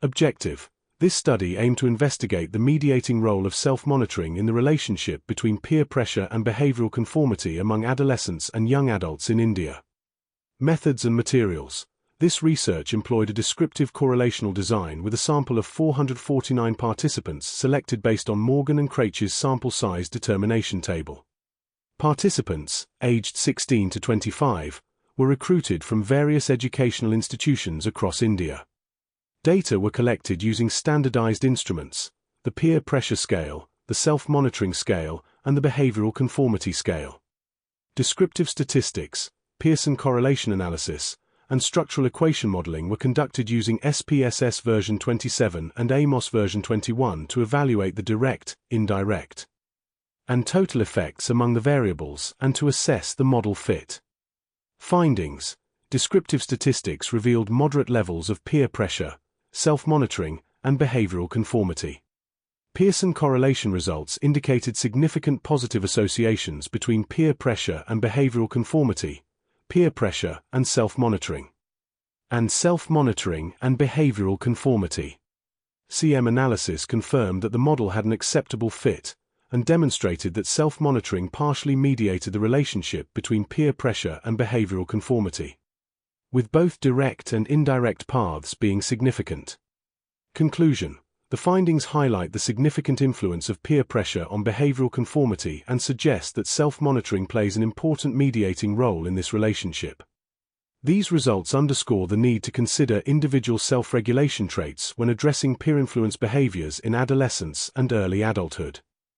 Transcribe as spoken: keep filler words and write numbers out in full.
Objective: this study aimed to investigate the mediating role of self-monitoring in the relationship between peer pressure and behavioral conformity among adolescents and young adults in India. Methods and materials. This research employed a descriptive correlational design with a sample of four hundred forty-nine participants selected based on Morgan and Craitch's sample size determination table. Participants, aged sixteen to twenty-five, were recruited from various educational institutions across India. Data were collected using standardized instruments, the peer pressure scale, the self-monitoring scale, and the behavioral conformity scale. Descriptive statistics, Pearson correlation analysis, and structural equation modeling were conducted using S P S S version twenty-seven and AMOS version twenty-one to evaluate the direct, indirect, and total effects among the variables and to assess the model fit. Findings: descriptive statistics revealed moderate levels of peer pressure, self-monitoring, and behavioral conformity. Pearson correlation results indicated significant positive associations between peer pressure and behavioral conformity, peer pressure and self-monitoring, and self-monitoring and behavioral conformity. C M analysis confirmed that the model had an acceptable fit and demonstrated that self-monitoring partially mediated the relationship between peer pressure and behavioral conformity, with both direct and indirect paths being significant. Conclusion: the findings highlight the significant influence of peer pressure on behavioral conformity and suggest that self-monitoring plays an important mediating role in this relationship. These results underscore the need to consider individual self-regulation traits when addressing peer-influence behaviors in adolescence and early adulthood.